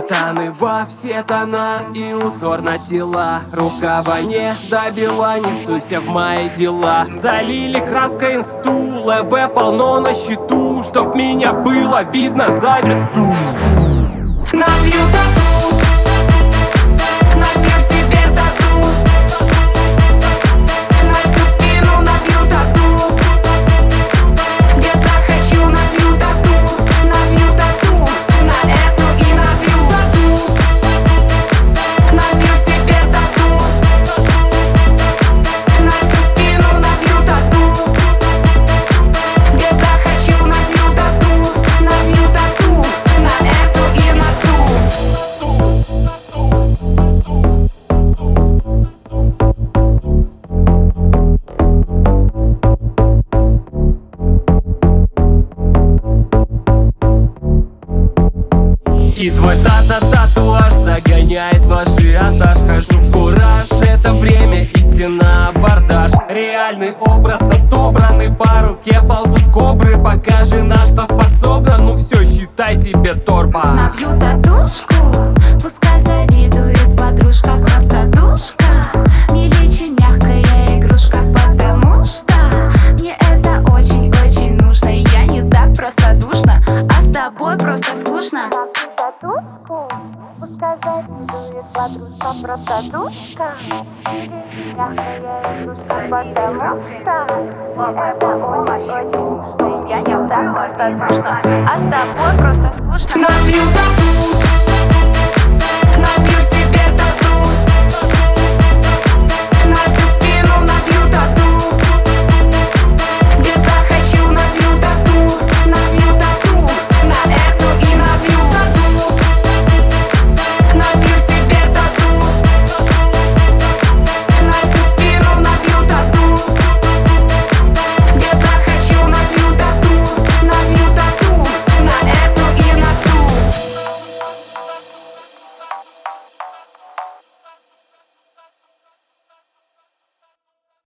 Закатаны во все тона и узор на тела. Рукава не добила, несуся в мои дела. Залили краской инсту, ЛВ полно на счету, чтоб меня было видно за версту. Набью тату, набью себе тату, на всю спину набью тату, где захочу набью тату, на эту и набью тату, набью себе тату, на всю спину набью тату, где захочу набью тату, на эту и на ту. И твой татуаж загоняет в ажиотаж. Хожу в кураж, это время идти на абордаж. Реальный образ отобранный, по руке ползут кобры. Покажи, на что способна, ну все, считай тебе торба. Набью татушку, пускай завидует подружка, просто душка. Милее, чем мягкая игрушка, потому что мне это очень-очень нужно. Я не так простодушна, а с тобой просто скучно. Татушку, пускай завидует подружка, просто душка. Милее, чем мягкая игрушка, потому что мне это очень-очень нужно. Я не так простодушна, а с тобой просто скучно. Набью тату.